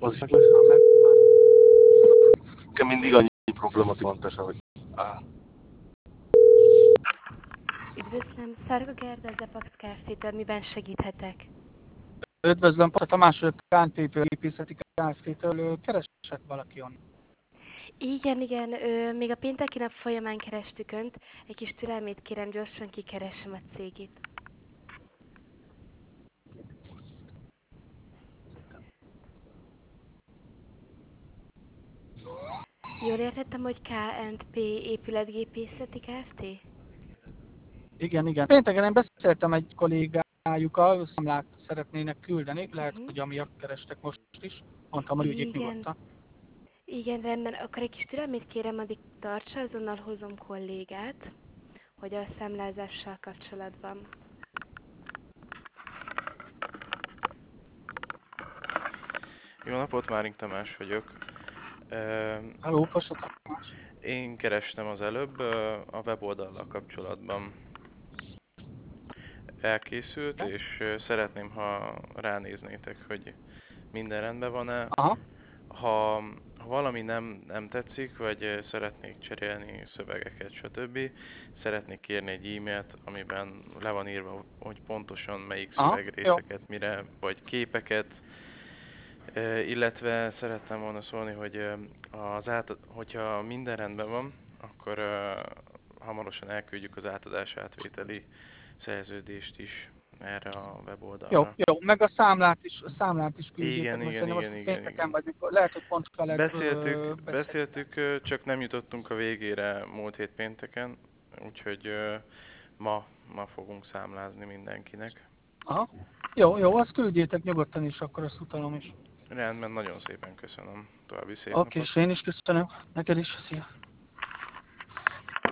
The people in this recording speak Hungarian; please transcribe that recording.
Az is meg. Nekem mindig annyi problematikus, hogy Üdvözlöm, Szarga Gerda, az Epax Kft-től, miben segíthetek? Üdvözlöm, Pata második Kántépő építészeti Kft-től keresett valaki onnan. Igen, még a pénteki nap folyamán kerestük Önt, egy kis türelmét kérem, gyorsan kikeresem a cégét. Jól értettem, hogy K&P épületgépészeti Kft? Igen. Pénteken én beszéltem egy kollégájukkal, számlát szeretnének küldeni, lehet, hogy amiatt kerestek most is. Mondtam, hogy ügyék Igen, nyugodtan. igen, rendben. Akkor egy kis türelmét kérem, addig tartsa, azonnal hozom kollégát, hogy a számlázással kapcsolatban. Jó napot, Máring Tamás vagyok. Halló, Pasa Tamás. Én kerestem az előbb a weboldallal kapcsolatban. Elkészült, és szeretném, ha ránéznétek, hogy minden rendben van-e. Aha, Ha valami nem tetszik, vagy szeretnék cserélni szövegeket, stb., szeretnék kérni egy e-mailt, amiben le van írva, hogy pontosan melyik jó. szövegrészeket mire, vagy képeket, illetve szerettem volna szólni, hogy hogyha minden rendben van, akkor hamarosan elküldjük az átadás átvételi szerződést is erre a weboldalra. Jó, meg a számlát is küldjétek, Igen, mert igen, szerintem igen, most igen, pénteken igen. vagy, lehet, hogy pont veled Beszéltük, csak nem jutottunk a végére múlt hét pénteken, úgyhogy ma fogunk számlázni mindenkinek. Aha, jó, azt küldjétek nyugodtan is, akkor azt utalom is. Rendben, nagyon szépen köszönöm. További szép Oké, napot. és én is köszönöm. Neked is, szia.